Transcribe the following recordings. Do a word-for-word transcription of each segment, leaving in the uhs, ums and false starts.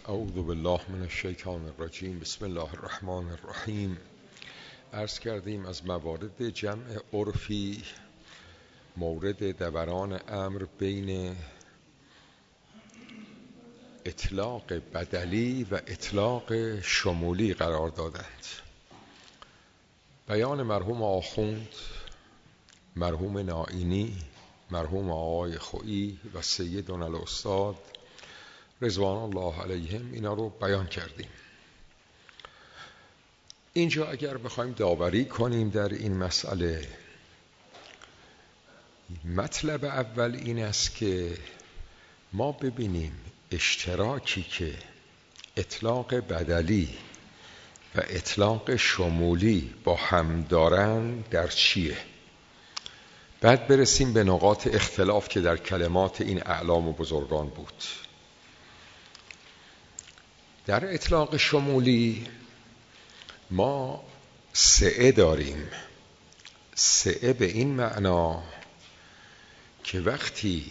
اعوذ بالله من الشیطان الرجیم. بسم الله الرحمن الرحیم. عرض کردیم از موارد جمع عرفی مورد دوران امر بین اطلاق بدلی و اطلاق شمولی قرار دادند. بیان مرحوم آخوند، مرحوم نائینی، مرحوم آقای خویی و سیدنا الاستاد رضوان الله علیهم اینا رو بیان کردیم. اینجا اگر بخوایم داوری کنیم در این مسئله، مطلب اول این است که ما ببینیم اشتراکی که اطلاق بدلی و اطلاق شمولی با هم دارن در چیه، بعد برسیم به نقاط اختلاف که در کلمات این اعلام و بزرگان بود. در اطلاق شمولی ما سعه داریم. سعه به این معنا که وقتی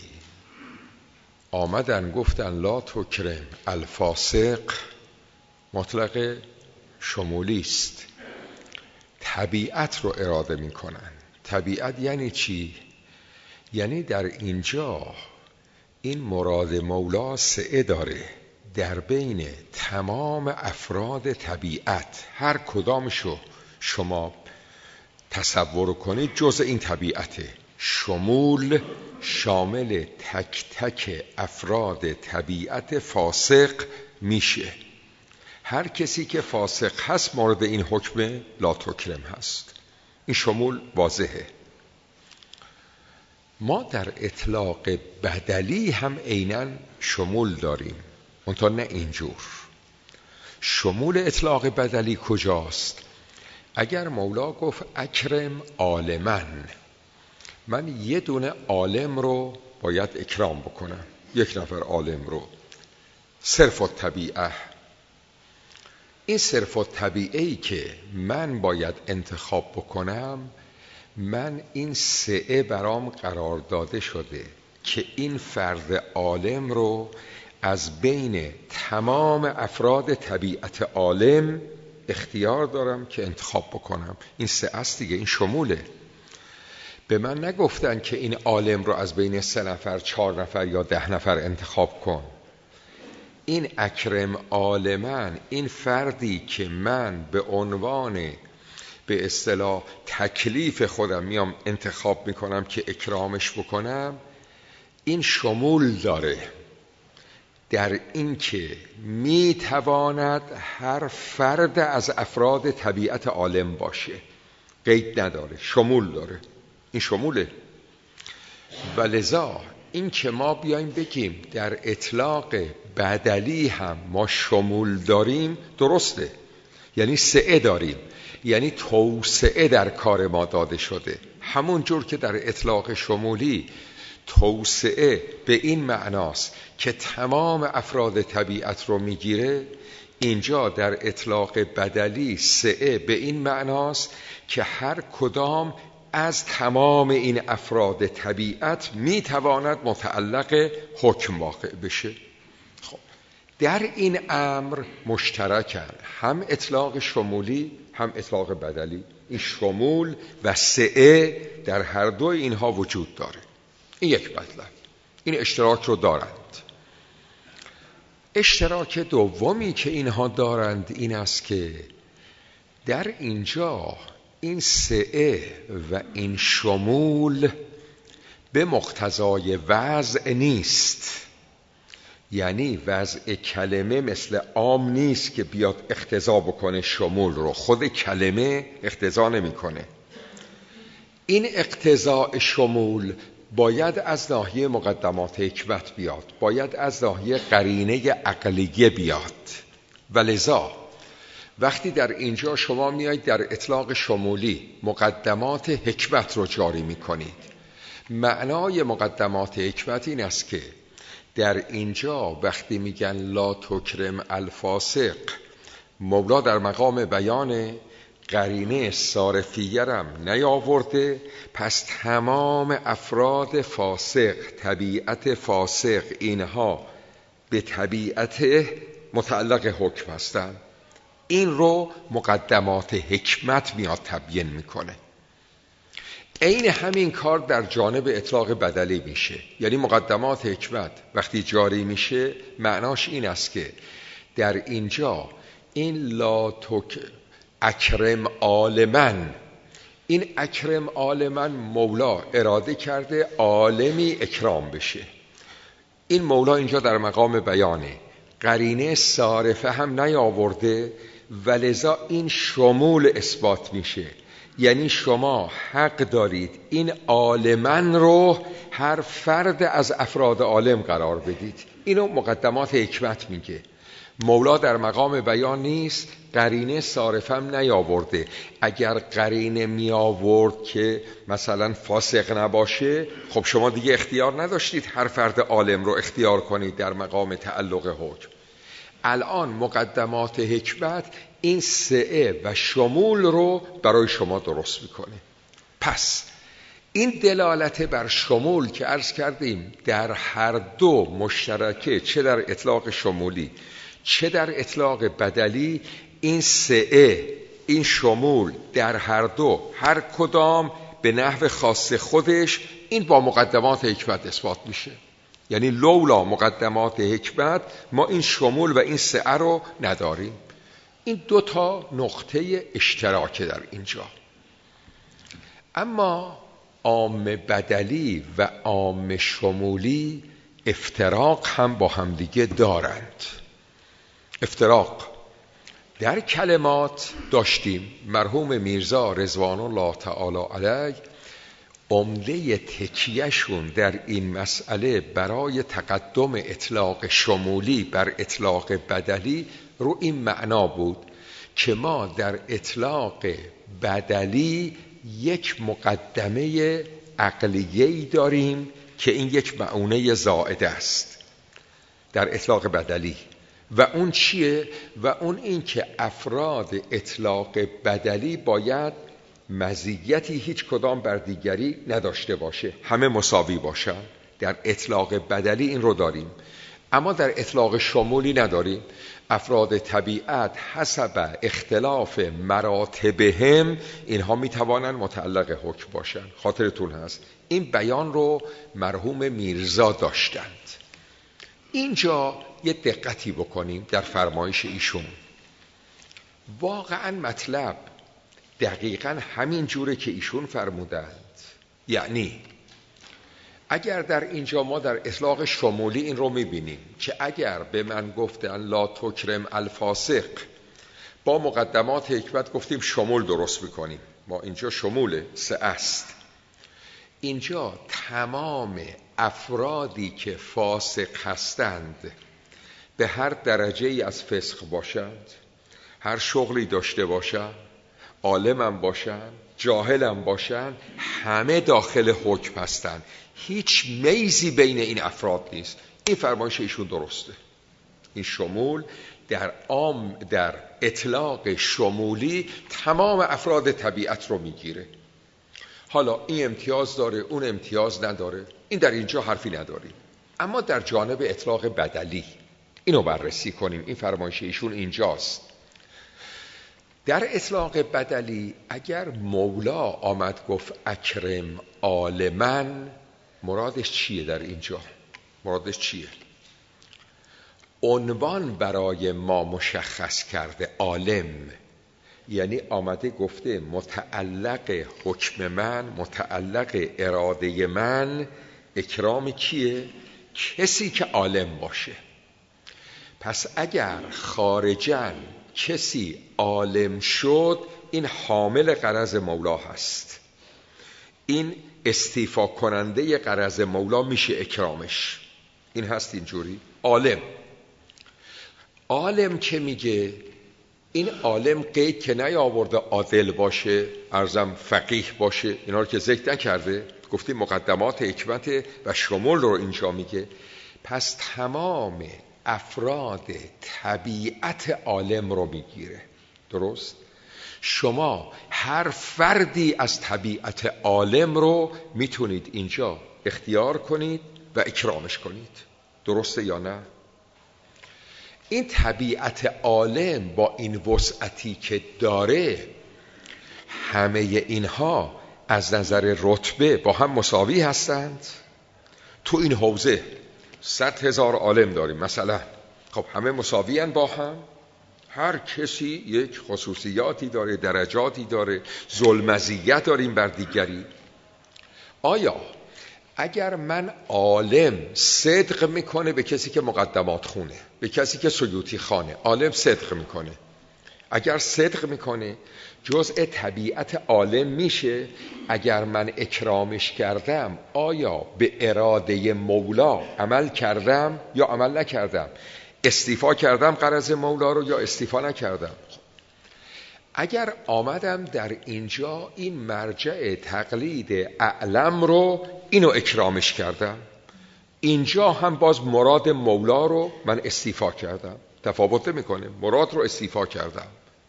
آمدن گفتن لا تکرم الفاسق، مطلق شمولی است، طبیعت رو اراده می کنن. طبیعت یعنی چی؟ یعنی در اینجا این مراد مولا سعه داره در بین تمام افراد طبیعت، هر کدامشو شما تصور کنید جزء این طبیعته. شمول شامل تک تک افراد طبیعت فاسق میشه. هر کسی که فاسق هست مورد این حکم لا تکرم هست. این شمول واضحه. ما در اطلاق بدلی هم عیناً شمول داریم، منتها نه اینجور. شمول اطلاق بدلی کجاست؟ اگر مولا گفت اکرم عالمن، من یه دونه عالم رو باید اکرام بکنم، یک نفر عالم رو، صرف الطبیعه. این صرف الطبیعه‌ای که من باید انتخاب بکنم، من این سعه برام قرار داده شده که این فرد عالم رو از بین تمام افراد طبیعت عالم اختیار دارم که انتخاب بکنم. این سعه است دیگه، این شموله. به من نگفتن که این عالم رو از بین سه نفر، چهار نفر یا ده نفر انتخاب کن. این اکرم عالمن، این فردی که من به عنوان به اصطلاح تکلیف خودم میام انتخاب میکنم که اکرامش بکنم، این شمول داره در این که میتواند هر فرد از افراد طبیعت عالم باشه، قید نداره، شمول داره. این شموله. و لذا این که ما بیایم بگیم در اطلاق بدلی هم ما شمول داریم درسته، یعنی سعه داریم، یعنی توسعه در کار ما داده شده. همون جور که در اطلاق شمولی توسعه به این معناست که تمام افراد طبیعت رو میگیره، اینجا در اطلاق بدلی سعه به این معناست که هر کدام از تمام این افراد طبیعت میتواند متعلق حکم واقع بشه. خب در این امر مشترکن هم اطلاق شمولی هم اطلاق بدلی. این شمول و سعه در هر دو اینها وجود داره. این یک مطلب، این اشتراک رو دارند. اشتراک دومی که اینها دارند این است که در اینجا این سعه و این شمول به مقتضای وضع نیست. یعنی وضع کلمه مثل عام نیست که بیاد اقتضا بکنه شمول رو، خود کلمه اقتضا نمیکنه. این اقتضاء شمول باید از ناحیه مقدمات حکمت بیاد، باید از ناحیه قرینه عقلیه بیاد. ولذا وقتی در اینجا شما میایید در اطلاق شمولی مقدمات حکمت رو جاری میکنید، معنای مقدمات حکمت این است که در اینجا وقتی میگن لا تکرم الفاسق، مولا در مقام بیان قرینه صارفیرم نیاورده، پس تمام افراد فاسق، طبیعت فاسق، اینها به طبیعت متعلق حکم هستن. این رو مقدمات حکمت میاد تبیین میکنه. عین همین کار در جانب اطلاق بدلی میشه. یعنی مقدمات حکمت وقتی جاری میشه معناش این است که در اینجا این لا تک اکرم عالمن، این اکرم عالمن مولا اراده کرده عالمی اکرام بشه. این مولا اینجا در مقام بیانه، قرینه صارفه هم نیاورده و لذا این شمول اثبات میشه. یعنی شما حق دارید این عالمن رو هر فرد از افراد عالم قرار بدید. اینو مقدمات حکمت میگه. مولا در مقام بیان نیست، قرینه صارفم نیاورده. اگر قرینه می آورد که مثلا فاسق نباشه، خب شما دیگه اختیار نداشتید هر فرد عالم رو اختیار کنید در مقام تعلق حکم. الان مقدمات حکمت این سعه و شمول رو برای شما درست میکنه. پس این دلالت بر شمول که عرض کردیم در هر دو مشترکه، چه در اطلاق شمولی چه در اطلاق بدلی، این سعه این شمول در هر دو هر کدام به نحو خاص خودش این با مقدمات حکمت اثبات میشه. یعنی لولا مقدمات حکمت ما این شمول و این سعه رو نداریم. این دو تا نقطه اشتراک در اینجا. اما عام بدلی و عام شمولی افتراق هم با همدیگه دارند. افتراق در کلمات داشتیم. مرحوم میرزا رضوان الله تعالی علیه عمده تکیهشون در این مسئله برای تقدم اطلاق شمولی بر اطلاق بدلی رو این معنا بود که ما در اطلاق بدلی یک مقدمه عقلیه‌ای داریم که این یک معنونه زائده است در اطلاق بدلی. و اون چیه؟ و اون این که افراد اطلاق بدلی باید مزیتی هیچ کدام بر دیگری نداشته باشه، همه مساوی باشن. در اطلاق بدلی این رو داریم. اما در اطلاق شمولی نداریم. افراد طبیعت حسب اختلاف مراتبهم اینها میتوانند متعلق حکم باشن. خاطرتون هست این بیان رو مرحوم میرزا داشتند. اینجا یه دقتی بکنیم در فرمایش ایشون. واقعا مطلب دقیقا همین جوره که ایشون فرمودند. یعنی اگر در اینجا ما در اطلاق شمولی این رو میبینیم که اگر به من گفتن لا تکرم الفاسق، با مقدمات حکمت گفتیم شمول درست میکنیم. ما اینجا شمول سه است. اینجا تمام افرادی که فاسق هستند به هر درجه ای از فسق باشند، هر شغلی داشته باشند، عالمم باشند، جاهلم باشند، همه داخل حکم هستند. هیچ میزی بین این افراد نیست. این فرمایش ایشون درسته. این شمول در عام در اطلاق شمولی تمام افراد طبیعت رو میگیره. حالا این امتیاز داره اون امتیاز نداره، این در اینجا حرفی نداریم. اما در جانب اطلاق بدلی اینو بررسی کنیم. این فرمایش ایشون اینجاست. در اطلاق بدلی اگر مولا آمد گفت اکرم عالمن، مرادش چیه در اینجا؟ مرادش چیه؟ عنوان برای ما مشخص کرده عالم، یعنی آمده گفته متعلق حکم من، متعلق اراده من اکرام کیه؟ کسی که عالم باشه. پس اگر خارجاً کسی عالم شد، این حامل غرض مولا هست. این استیفا کننده غرض مولا میشه اکرامش. این هست اینجوری. عالم عالم که میگه این عالم قید که نیاورده عادل باشه، ارزم فقیه باشه، اینا رو که ذکر نکرده، گفتیم مقدمات حکمت و شمول رو اینجا میگه. پس تمام افراد طبیعت عالم رو میگیره. درست؟ شما هر فردی از طبیعت عالم رو میتونید اینجا اختیار کنید و اکرامش کنید. درسته یا نه؟ این طبیعت عالم با این وسعتی که داره، همه اینها از نظر رتبه با هم مساوی هستند. تو این حوزه صد هزار عالم داریم مثلا، خب همه مساوی هستند با هم؟ هر کسی یک خصوصیاتی داره، درجاتی داره، ذوالمزیت داریم بر دیگری. آیا اگر من عالم صدق میکنه به کسی که مقدمات خونه، به کسی که سیوطی خانه، عالم صدق میکنه، اگر صدق میکنه جزء طبیعت عالم میشه. اگر من اکرامش کردم آیا به اراده مولا عمل کردم یا عمل نکردم؟ استیفا کردم غرض مولا رو یا استیفا نکردم؟ اگر آمدم در اینجا این مرجع تقلید اعلم رو اینو اکرامش کردم، اینجا هم باز مراد مولا رو من استیفا کردم. تفاوت میکنه، مراد رو استیفا کردم.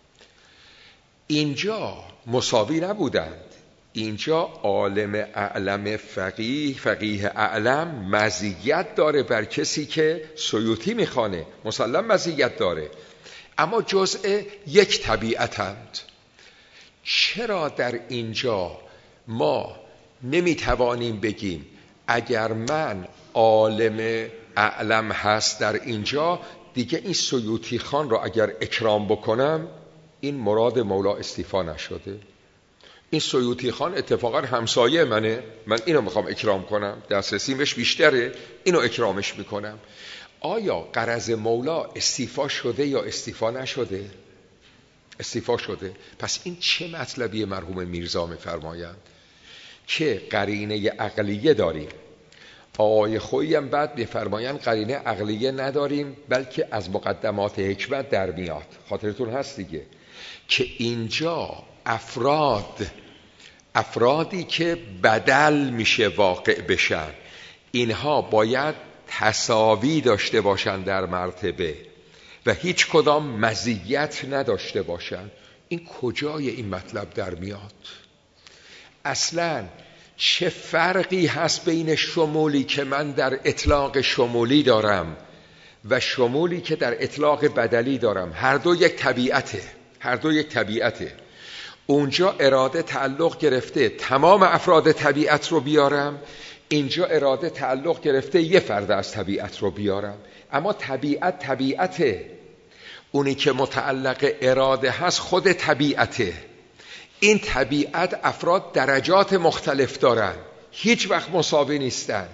اینجا مساوی نبودند. اینجا عالم اعلم فقیه، فقیه اعلم مزیت داره بر کسی که سیوطی میخوانه، مسلم مزیت داره، اما جزء یک طبیعتند. چرا در اینجا ما نمیتوانیم بگیم اگر من عالم اعلم هست در اینجا دیگه این سیوطی خان رو اگر اکرام بکنم این مراد مولا استیفا نشده؟ این سیوطی خان اتفاقا همسایه منه، من اینو میخوام اکرام کنم، دسترسیمش بیشتره، اینو اکرامش میکنم. آیا غرض مولا استیفا شده یا استیفا نشده؟ استیفا شده. پس این چه مطلبی مرحوم میرزا میفرمایند؟ که قرینه عقلیه داریم. آقای خویی هم بعد میفرمایند قرینه عقلیه نداریم بلکه از مقدمات حکمت در میاد. خاطرتون هست دیگه که اینجا افراد افرادی که بدل میشه واقع بشن، اینها باید تساوی داشته باشن در مرتبه و هیچ کدام مزیت نداشته باشن. این کجای این مطلب در میاد؟ اصلاً چه فرقی هست بین شمولی که من در اطلاق شمولی دارم و شمولی که در اطلاق بدلی دارم؟ هر دو یک طبیعته، هر دو یک طبیعته. اونجا اراده تعلق گرفته تمام افراد طبیعت رو بیارم، اینجا اراده تعلق گرفته یه فرد از طبیعت رو بیارم. اما طبیعت طبیعته، اونی که متعلق اراده هست خود طبیعته. این طبیعت افراد درجات مختلف دارن، هیچ وقت مساوی نیستن.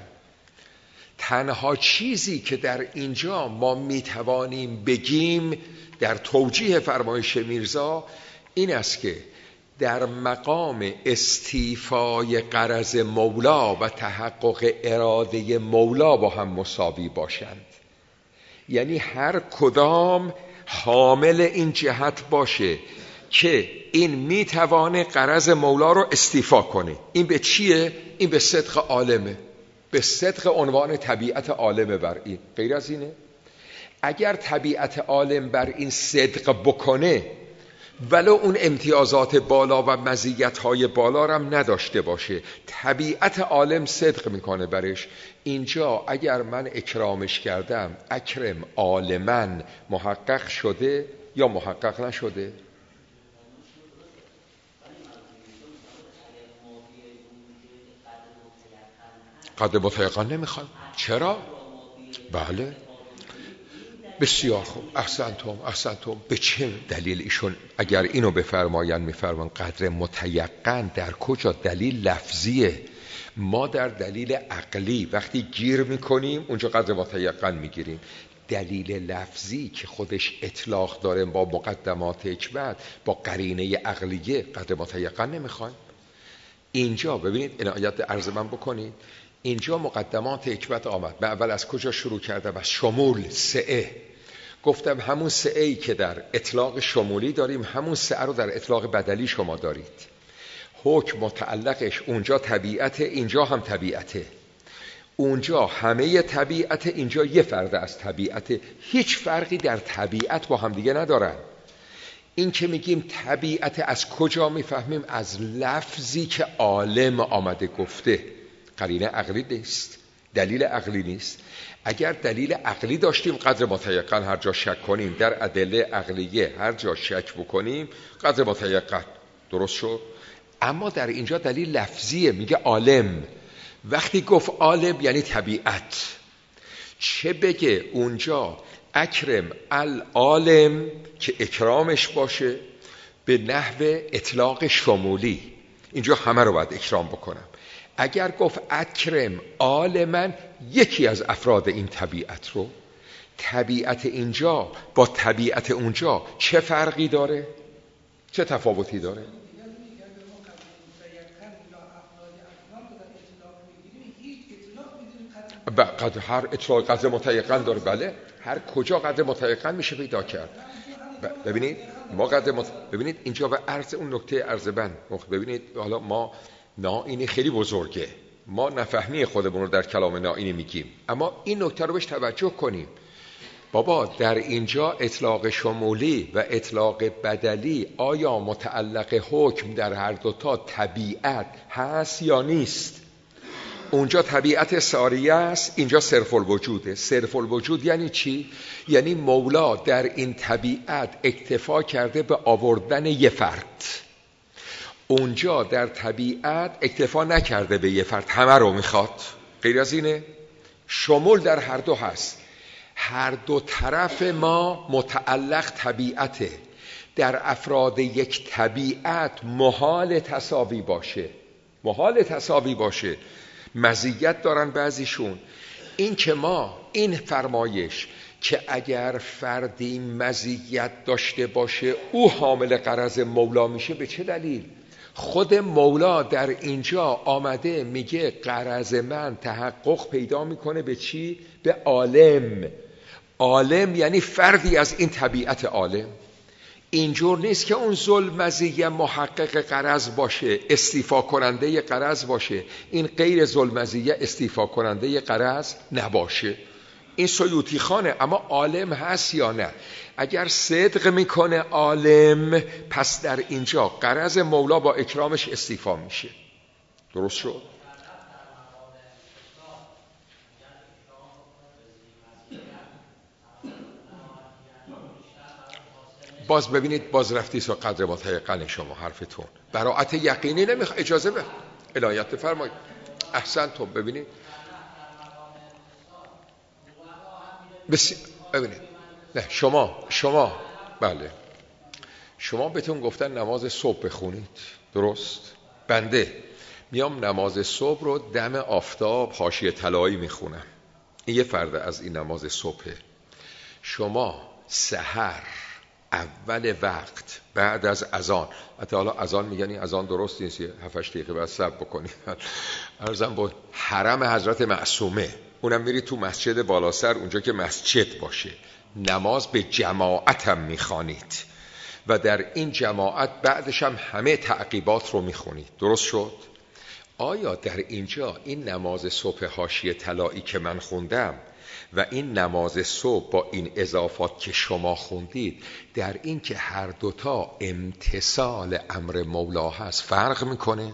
تنها چیزی که در اینجا ما میتوانیم بگیم در توجیه فرمایش میرزا این است که در مقام استیفای غرض مولا و تحقق اراده مولا با هم مساوی باشند. یعنی هر کدام حامل این جهت باشه که این میتوانه غرض مولا رو استیفا کنه. این به چیه؟ این به صدق عالمه، به صدق عنوان طبیعت عالمه بر این. غیر از اینه؟ اگر طبیعت عالم بر این صدق بکنه ولو اون امتیازات بالا و مزیت‌های بالا رو هم نداشته باشه، طبیعت عالم صدق میکنه برش. اینجا اگر من اکرامش کردم، اکرم عالمن، محقق شده یا محقق نشده؟ قدر متیقن نمیخواد. چرا؟ بله بسیار خوب، احسنتم احسنتم. به چه دلیل ایشون اگر اینو بفرماین میفرمان قدر متیقن در کجا؟ دلیل لفظیه. ما در دلیل عقلی وقتی گیر میکنیم اونجا قدر متیقن میگیریم. دلیل لفظی که خودش اطلاق داره با مقدمات حکمت، با قرینه عقلیه، قدر متیقن نمیخوایم. اینجا ببینید، عنایت عرض من بکنید، اینجا مقدمات حکمت آمد. من اول از کجا شروع کردم؟ از شمول، سعه. گفتم همون سعه‌ای که در اطلاق شمولی داریم همون سعه رو در اطلاق بدلی شما دارید. حکم متعلقش اونجا طبیعت، اینجا هم طبیعته. اونجا همه طبیعت، اینجا یه فرد از طبیعت. هیچ فرقی در طبیعت با هم دیگه ندارن. این که میگیم طبیعت از کجا میفهمیم؟ از لفظی که عالم آمده گفته. قرینه عقلی نیست، دلیل عقلی نیست. اگر دلیل عقلی داشتیم قدر متیقن هر جا شک کنیم، در ادله عقلیه هر جا شک بکنیم قدر متیقن درست شد. اما در اینجا دلیل لفظیه، میگه عالم. وقتی گفت عالم یعنی طبیعت. چه بگه اونجا اکرم العالم که اکرامش باشه به نحو اطلاق شمولی، اینجا همه رو باید اکرام بکنم. اگر گفت اکرم عالمن یکی از افراد این طبیعت رو، طبیعت اینجا با طبیعت اونجا چه فرقی داره؟ چه تفاوتی داره؟ قدر هر اطلاق قدر متیقن داره. بله، هر کجا قدر متیقن میشه پیدا کرد. ببینید ما قدر مت... ببینید اینجا به عرض اون نکته عرض بند. ببینید حالا ما نائینی خیلی بزرگه، ما نفهمی خودمون رو در کلام نائینی میگیم، اما این نکته رو بهش توجه کنیم. بابا در اینجا اطلاق شمولی و اطلاق بدلی آیا متعلق حکم در هر دوتا طبیعت هست یا نیست؟ اونجا طبیعت ساریه است، اینجا صرف الوجوده. صرف الوجود یعنی چی؟ یعنی مولا در این طبیعت اکتفا کرده به آوردن یه فرد، اونجا در طبیعت اکتفا نکرده به یه فرد، همه رو میخواد. غیر از اینه؟ شمول در هر دو هست. هر دو طرف ما متعلق طبیعته. در افراد یک طبیعت محال تساوی باشه، محال تساوی باشه. مزیت دارن بعضیشون. این که ما این فرمایش که اگر فردی مزیت داشته باشه او حامل غرض مولا میشه، به چه دلیل؟ خود مولا در اینجا آمده میگه غرض من تحقق پیدا میکنه به چی؟ به عالم. عالم یعنی فردی از این طبیعت عالم. اینجور نیست که اون ذل مزیه محقق غرض باشه، استیفا کننده غرض باشه. این غیر ذل مزیه استیفا کننده غرض نباشه. این سیوطی خانه. اما عالم هست یا نه؟ اگر صدق میکنه عالم، پس در اینجا غرض مولا با اکرامش استیفا میشه. درست شد؟ باز ببینید، باز رفتی سو قدر متیقن شما حرفتون براعت یقینی نمیخوا. اجازه به عنایت فرمایید. احسنتم. ببینید بس ببینید نه شما شما بله شما بهتون گفتن نماز صبح بخونید، درست؟ بنده میام نماز صبح رو دم آفتاب حاشیه طلایی میخونم، این یه فرد از این نماز صبحه. شما سحر اول وقت بعد از اذان، حتی حالا اذان میگن این اذان درست نیست، هفت هشت دقیقه بعد صبر بکنید. عرضم با حرم حضرت معصومه، اونم میری تو مسجد بالا سر، اونجا که مسجد باشه، نماز به جماعت هم میخوانید و در این جماعت بعدش هم همه تعقیبات رو میخونید. درست شد؟ آیا در اینجا این نماز صبح حاشیه طلایی که من خوندم و این نماز صبح با این اضافات که شما خوندید، در این که هر دوتا امتثال امر مولا هست فرق میکنه؟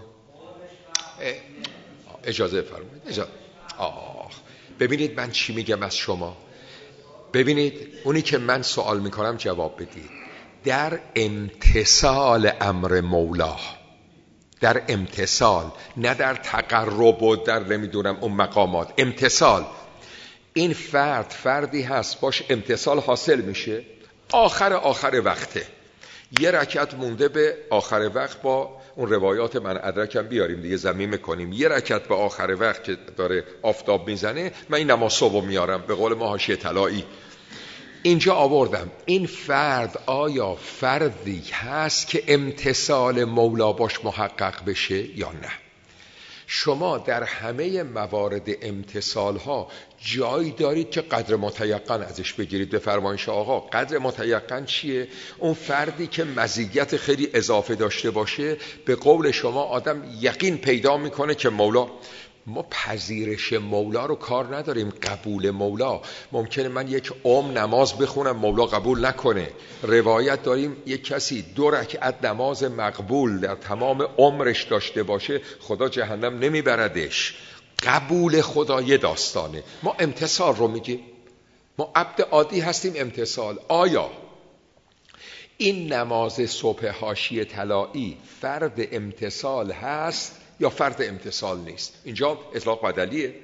اجازه فرمایید. اجازه. آه. ببینید من چی میگم از شما. ببینید اونی که من سوال میکنم جواب بدید. در امتثال امر مولا، در امتثال، نه در تقرب و در نمیدونم اون مقامات. امتثال، این فرد فردی هست باش امتثال حاصل میشه، آخر آخر وقته، یه رکعت مونده به آخر وقت، با اون روایات من ادرکم بیاریم دیگه زمین میکنیم، یه رکعت به آخر وقت که داره آفتاب میزنه، من این نماز صبح میارم، به قول ما حاشیه طلایی اینجا آوردم. این فرد آیا فردی هست که امتثال مولا باش محقق بشه یا نه؟ شما در همه موارد امتثال ها جایی دارید که قدر متیقن ازش بگیرید. به فرمایش آقا قدر متیقن چیه؟ اون فردی که مزیت خیلی اضافه داشته باشه، به قول شما آدم یقین پیدا میکنه که مولا. ما پذیرش مولا رو کار نداریم، قبول مولا. ممکنه من یک عمر نماز بخونم مولا قبول نکنه. روایت داریم یک کسی دو رکعت نماز مقبول در تمام عمرش داشته باشه، خدا جهنم نمیبردش. قبول خدای داستانه. ما امتثال رو میگیم، ما عبد عادی هستیم. امتثال آیا این نماز صبح حاشیه طلایی فرد امتثال هست یا فرد امتثال نیست؟ اینجا اطلاق بدلیه.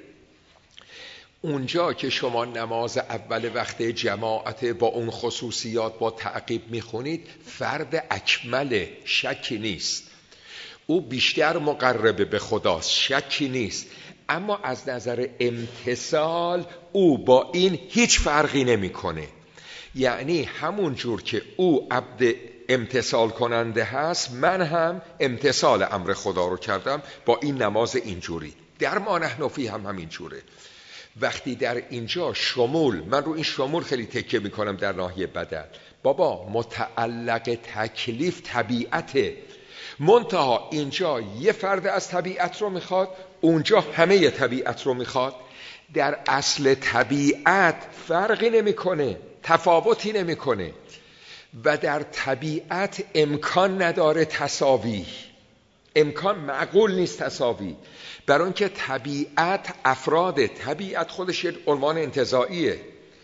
اونجا که شما نماز اول وقت جماعت با اون خصوصیات با تعقیب میخونید، فرد اکمل، شکی نیست، او بیشتر مقرب به خداست، شکی نیست، اما از نظر امتثال او با این هیچ فرقی نمیکنه. یعنی همون جور که او عبد امتثال کننده هست، من هم امتثال امر خدا رو کردم با این نماز اینجوری. در ما نحن فیه هم همین جوره. وقتی در اینجا شمول، من رو این شمول خیلی تکیه میکنم در ناحیه بدل، بابا متعلق تکلیف طبیعته، منتها اینجا یه فرد از طبیعت رو میخواد، اونجا همه طبیعت رو میخواد. در اصل طبیعت فرقی نمیکنه، تفاوتی نمیکنه و در طبیعت امکان نداره تساوی، امکان معقول نیست تساوی، برای اینکه طبیعت افراد، طبیعت خودش یه عنوان انتزاعیه،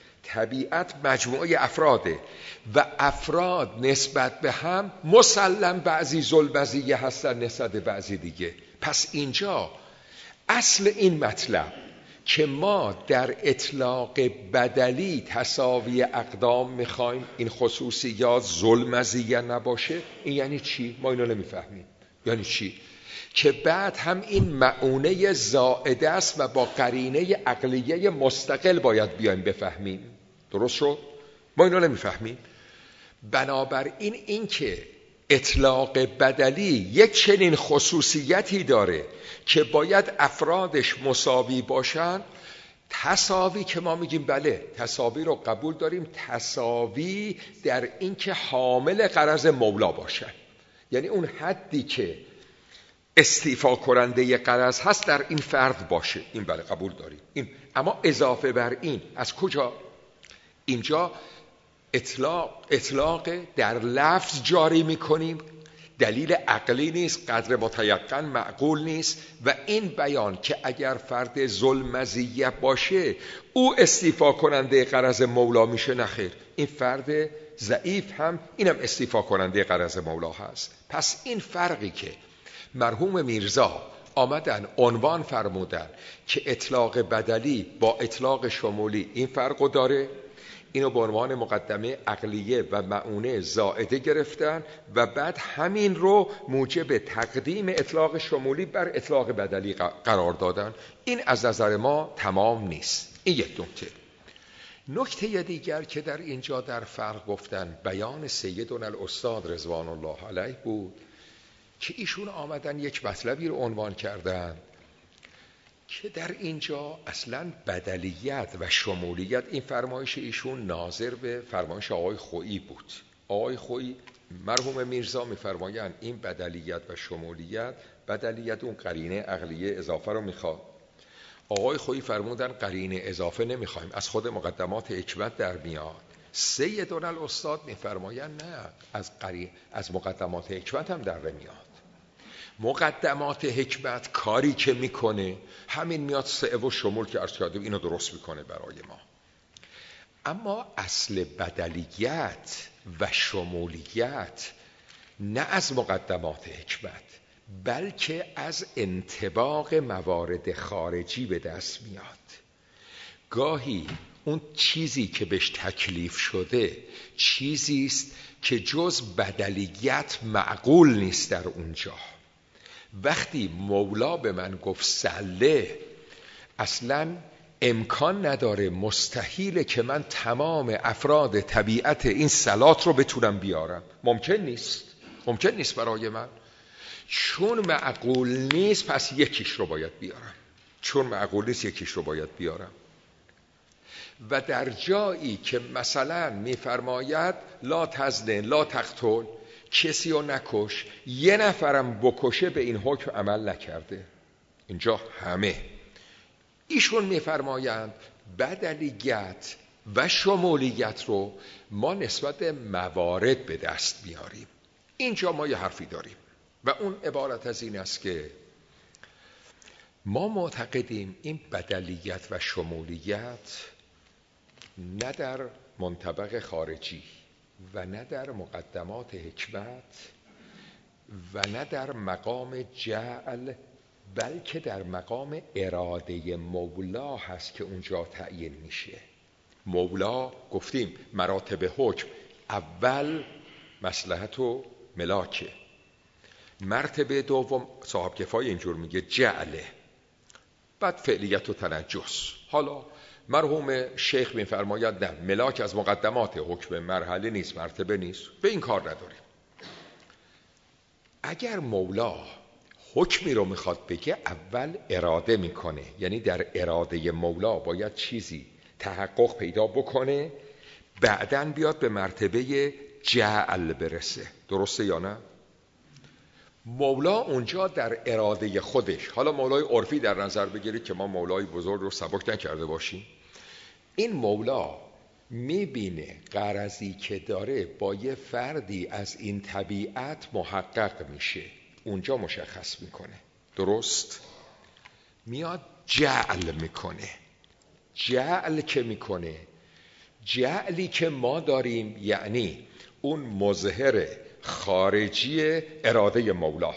طبیعت مجموعه افراده و افراد نسبت به هم مسلم بعضی ظلمزیه هستن نسبت به بعضی دیگه. پس اینجا اصل این مطلب که ما در اطلاق بدلی تساوی اقدام میخوایم، این خصوصیات ظلمزیه نباشه، این یعنی چی؟ ما اینو نمیفهمیم. یعنی چی؟ که بعد هم این معونه زائده است و با قرینه عقلیه مستقل باید بیایم بفهمیم. درست شد؟ ما اینو نمیفهمیم. بنابراین این که اطلاق بدلی یک چنین خصوصیتی داره که باید افرادش مساوی باشن، تساوی که ما میگیم بله تساوی رو قبول داریم، تساوی در این که حامل غرض مولا باشن، یعنی اون حدی که استیفا کننده غرض هست در این فرد باشه، این بله قبول داریم. این اما اضافه بر این از کجا؟ اینجا اطلاق اطلاق در لفظ جاری میکنیم، دلیل عقلی نیست، قدر متیقن معقول نیست و این بیان که اگر فرد ظلمزیه باشه او استیفا کننده غرض مولا میشه، نخیر، این فرد ضعیف هم اینم استیفا کننده غرض مولا هست. پس این فرقی که مرحوم میرزا آمدن عنوان فرمودن که اطلاق بدلی با اطلاق شمولی این فرقو داره، اینو به عنوان مقدمه عقلیه و معونه زائده گرفتن و بعد همین رو موجب تقدیم اطلاق شمولی بر اطلاق بدلی قرار دادن. این از نظر ما تمام نیست. این یک نکته. نکته دیگر که در اینجا در فرق گفتن بیان سیدنا الاستاد رضوان الله علیه بود که ایشون آمدن یک مطلبی رو عنوان کردن که در اینجا اصلا بدلیت و شمولیت، این فرمایش ایشون ناظر به فرمایش آقای خویی بود. آقای خویی مرحوم میرزا میفرمایند این بدلیت و شمولیت، بدلیت اون قرینه عقلیه اضافه رو میخواد، آقای خویی فرمودن قرینه اضافه نمیخوایم، از خود مقدمات حکمت در میاد. سیدنا الاستاد میفرمایند نه، از قرین از مقدمات حکمت هم در میاد. مقدمات حکمت کاری که میکنه همین میاد سعه و شمول که عرض کردیم اینو درست میکنه برای ما. اما اصل بدلیت و شمولیت نه از مقدمات حکمت بلکه از انطباق موارد خارجی به دست میاد. گاهی اون چیزی که بهش تکلیف شده چیزی است که جز بدلیت معقول نیست در اونجا. وقتی مولا به من گفت سله، اصلا امکان نداره، مستحیله که من تمام افراد طبیعت این صلات رو بتونم بیارم، ممکن نیست، ممکن نیست برای من. چون معقول نیست پس یکیش رو باید بیارم، چون معقول نیست یکیش رو باید بیارم. و در جایی که مثلا میفرماید لا تزن لا تقتل، کسی رو نکش، یه نفرم بکشه به این حکم عمل نکرده. اینجا همه ایشون میفرمایند بدلیت و شمولیت رو ما نسبت به موارد به دست بیاریم. اینجا ما یه حرفی داریم و اون عبارت از این است که ما معتقدیم این بدلیت و شمولیت نه در منطبق خارجی و نه در مقدمات حکمت و نه در مقام جعل، بلکه در مقام اراده مولا هست که اونجا تعیین میشه. مولا گفتیم مراتب حکم، اول مصلحت و ملاکه، مرتبه دوم صاحب کفایه اینجور میگه جعله، بعد فعلیت و تنجس. حالا مرحوم شیخ میفرماید نه، ملاک از مقدمات حکم، مرحله نیست، مرتبه نیست، به این کار نداریم. اگر مولا حکمی رو میخواد بگه اول اراده میکنه، یعنی در اراده مولا باید چیزی تحقق پیدا بکنه، بعدن بیاد به مرتبه جعل برسه. درسته یا نه؟ مولا اونجا در اراده خودش، حالا مولای عرفی در نظر بگیرید که ما مولای بزرگ رو سبک نکرده باشیم، این مولا میبینه غرضی که داره با یه فردی از این طبیعت محقق میشه، اونجا مشخص میکنه. درست؟ میاد جعل میکنه. جعل که میکنه، جعلی که ما داریم یعنی اون مظهر خارجی اراده مولا.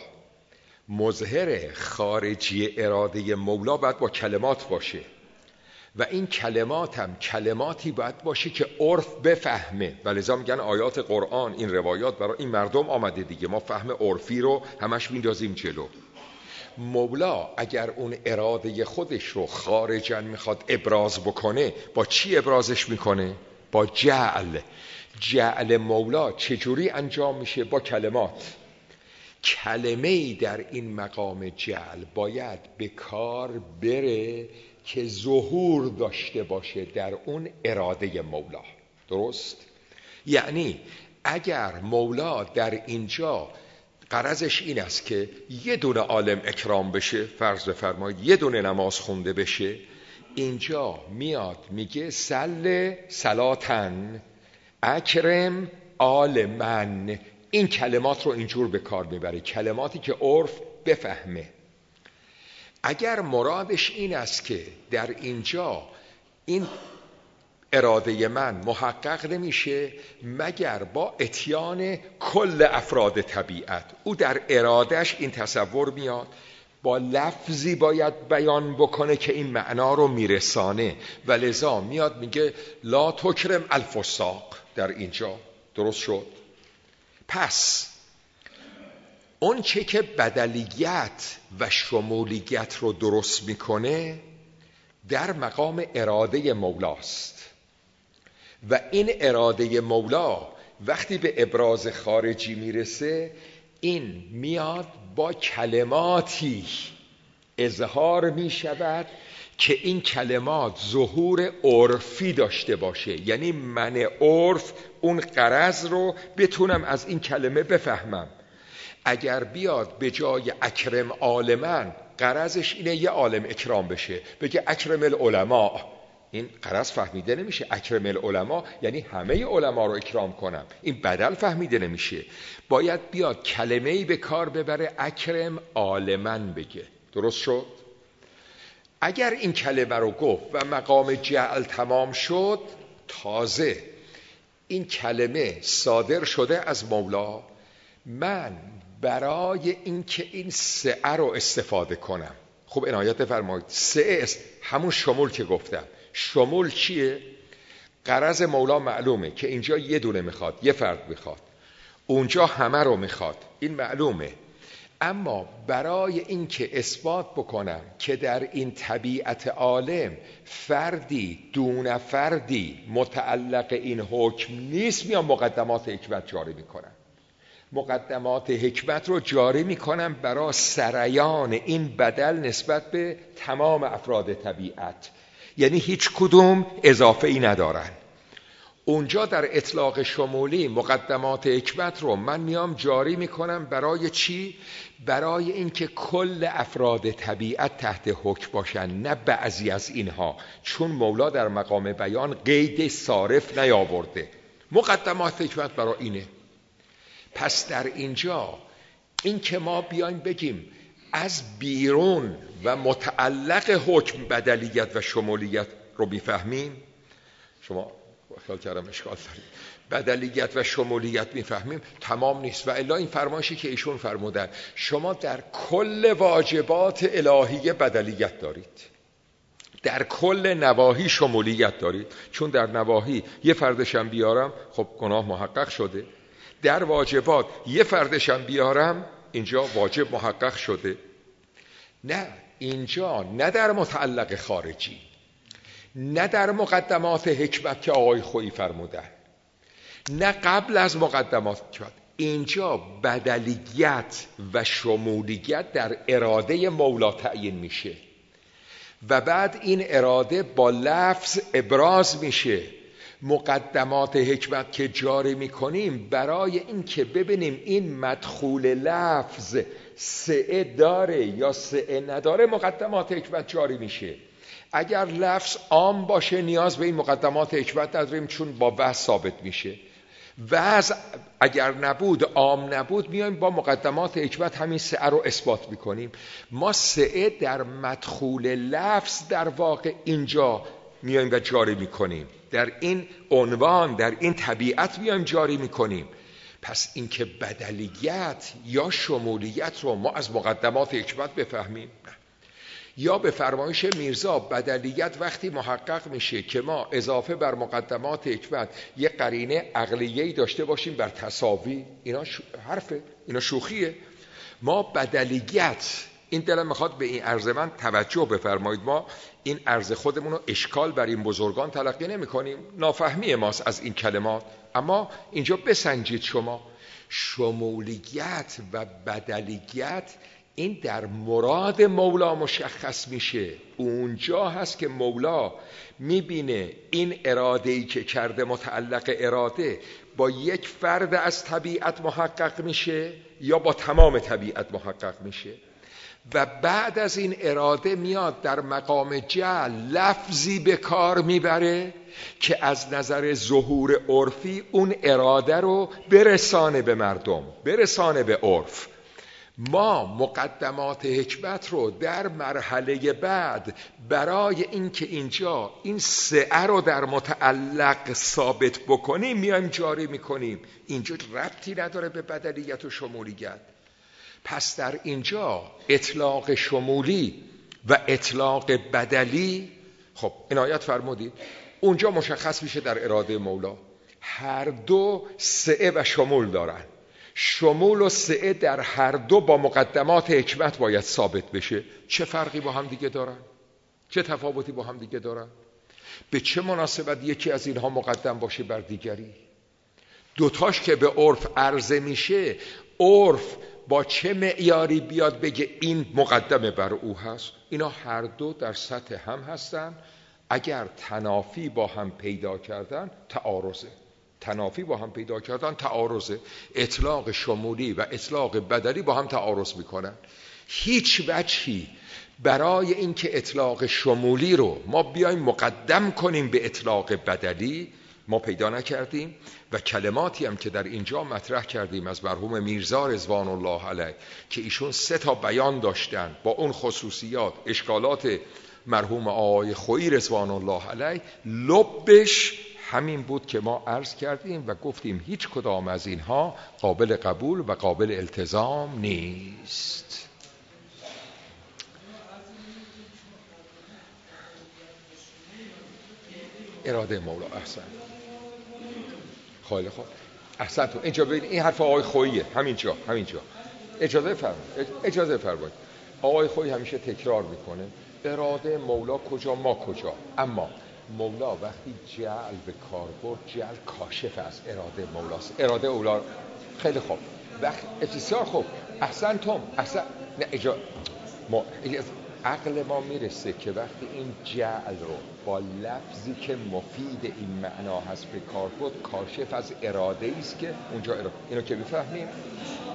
مظهر خارجی اراده مولا باید با کلمات باشه و این کلمات هم کلماتی باید باشه که عرف بفهمه، ولذا میگن آیات قرآن، این روایات برای این مردم آمده دیگه، ما فهم عرفی رو همش میندازیم جلو. مولا اگر اون اراده خودش رو خارجاً میخواد ابراز بکنه، با چی ابرازش میکنه؟ با جعل. جعل مولا چجوری انجام میشه؟ با کلمات. کلمه‌ای در این مقام جعل باید به کار بره که ظهور داشته باشه در اون اراده مولا. درست؟ یعنی اگر مولا در اینجا غرضش این است که یه دونه عالم اکرام بشه، فرض بفرمایید یه دونه نماز خونده بشه، اینجا میاد میگه سل صلاتن اکرم آل من. این کلمات رو اینجور به کار میبره، کلماتی که عرف بفهمه. اگر مرادش این است که در اینجا این اراده من محقق نمیشه مگر با اتیان کل افراد طبیعت، او در ارادش این تصور میاد با لفظی باید بیان بکنه که این معنا رو میرسانه، و لذا میاد میگه لا تکرم الفساق در اینجا. درست شد؟ پس اون چه که بدلیت و شمولیت رو درست میکنه در مقام اراده مولاست، و این اراده مولا وقتی به ابراز خارجی میرسه، این میاد با کلماتی اظهار میشود که این کلمات ظهور عرفی داشته باشه، یعنی من عرف اون غرض رو بتونم از این کلمه بفهمم. اگر بیاد به جای اکرم عالمن غرضش اینه یه عالم اکرام بشه، بگه اکرم العلماء، این غرض فهمیده نمیشه. اکرم العلماء یعنی همه علما رو اکرام کنم، این بدل فهمیده نمیشه. باید بیاد کلمه‌ای به کار ببره اکرم عالمن بگه. درست شد؟ اگر این کلمه رو گفت و مقام جعل تمام شد، تازه این کلمه صادر شده از مولا، من برای اینکه این سعه رو استفاده کنم. خب عنایت فرمایید، سعه همون شمول که گفتم. شمول چیه؟ غرض مولا معلومه که اینجا یه دونه میخواد، یه فرد میخواد، اونجا همه رو میخواد، این معلومه. اما برای اینکه اثبات بکنم که در این طبیعت عالم فردی دون فردی متعلق این حکم نیست، میام مقدمات حکمت جاری میکنم. مقدمات حکمت رو جاری میکنم برای سریان این بدل نسبت به تمام افراد طبیعت، یعنی هیچ کدوم اضافه ای ندارن. اونجا در اطلاق شمولی مقدمات حکمت رو من میام جاری میکنم برای چی؟ برای اینکه کل افراد طبیعت تحت حکم باشن، نه بعضی از اینها، چون مولا در مقام بیان قید صارف نیاورده. مقدمات حکمت برای اینه. پس در اینجا این که ما بیایم بگیم از بیرون و متعلق حکم بدلیت و شمولیت رو میفهمیم. شما خیال کردم اشکال دارید. بدلیت و شمولیت میفهمیم تمام نیست، و الا این فرمایشی که ایشون فرمودن شما در کل واجبات الهیه بدلیت دارید، در کل نواهی شمولیت دارید. چون در نواهی یه فردشم بیارم خب گناه محقق شده، در واجبات یه فردشم بیارم اینجا واجب محقق شده. نه، اینجا نه در متعلق خارجی، نه در مقدمات حکمت که آقای خویی فرمودن، نه قبل از مقدمات حکمت، اینجا بدلیت و شمولیت در اراده مولا تعیین میشه و بعد این اراده با لفظ ابراز میشه. مقدمات حکمت که جاری میکنیم برای این که ببینیم این مدخول لفظ سعه داره یا سعه نداره، مقدمات حکمت جاری میشه. اگر لفظ عام باشه نیاز به این مقدمات حکمت نداریم، چون با وضع ثابت میشه. وضع اگر نبود، عام نبود، میایم با مقدمات حکمت همین سعه رو اثبات میکنیم. ما سعه در مدخول لفظ در واقع اینجا میایم و جاری میکنیم، در این عنوان، در این طبیعت میایم جاری میکنیم. پس اینکه بدلیت یا شمولیت رو ما از مقدمات حکمت بفهمیم، یا به فرمایش میرزا بدلیت وقتی محقق میشه که ما اضافه بر مقدمات حکمت یه قرینه عقلیه‌ای داشته باشیم بر تساوی، اینا شو... حرفه، اینا شوخیه. ما بدلیت، این دلم میخواد به این عرض من توجه بفرمایید، ما این عرض خودمون رو اشکال بر این بزرگان تلقی نمی کنیم، نافهمی ماست از این کلمات. اما اینجا بسنجید شما، شمولیت و بدلیت این در مراد مولا مشخص میشه. اونجا هست که مولا میبینه این اراده‌ای که کرده متعلق اراده با یک فرد از طبیعت محقق میشه یا با تمام طبیعت محقق میشه، و بعد از این اراده میاد در مقام جعل لفظی به کار میبره که از نظر ظهور عرفی اون اراده رو برسانه به مردم، برسانه به عرف. ما مقدمات حکمت رو در مرحله بعد برای اینکه اینجا این سعه رو در متعلق ثابت بکنیم میایم جاری میکنیم. اینجا ربطی نداره به بدلیت و شمولیت. پس در اینجا اطلاق شمولی و اطلاق بدلی، خب عنایت فرمودید، اونجا مشخص میشه در اراده مولا هر دو سعه و شمول دارن. شمول و سعه در هر دو با مقدمات حکمت باید ثابت بشه. چه فرقی با هم دیگه دارن؟ چه تفاوتی با هم دیگه دارن؟ به چه مناسبت یکی از اینها مقدم باشه بر دیگری؟ دوتاش که به عرف عرضه میشه، عرف با چه معیاری بیاد بگه این مقدمه بر او هست؟ اینا هر دو در سطح هم هستن. اگر تنافی با هم پیدا کردن تعارضه، تنافی با هم پیدا کردن تعارضه. اطلاق شمولی و اطلاق بدلی با هم تعارض میکنن. هیچ وجهی برای اینکه اطلاق شمولی رو ما بیایم مقدم کنیم به اطلاق بدلی ما پیدا نکردیم، و کلماتی هم که در اینجا مطرح کردیم از مرحوم میرزا رضوان الله علیه که ایشون سه تا بیان داشتن با اون خصوصیات، اشکالات مرحوم آقای خویی رضوان الله علیه، لبش همین بود که ما عرض کردیم و گفتیم هیچ کدام از اینها قابل قبول و قابل التزام نیست. اراده مولا. احسن، خیلی خوب، احسن. تو اینجا ببین این حرف آقای خوییه، همینجا همینجا اجازه فرمایید، اجازه فرمایید. آقای خویی همیشه تکرار میکنه اراده مولا کجا ما کجا، اما مولا وقتی جعل به کار برد، جعل کاشف از اراده مولاست. اراده اولا. خیلی خوب، وقت بسیار خوب، احسن توم، احسن. نه اجا ما عقل ما میرسه که وقتی این جعل رو با لفظی که مفید این معنا هست به کار برد، کاشف از اراده است که اونجا اراده. اینو که بفهمیم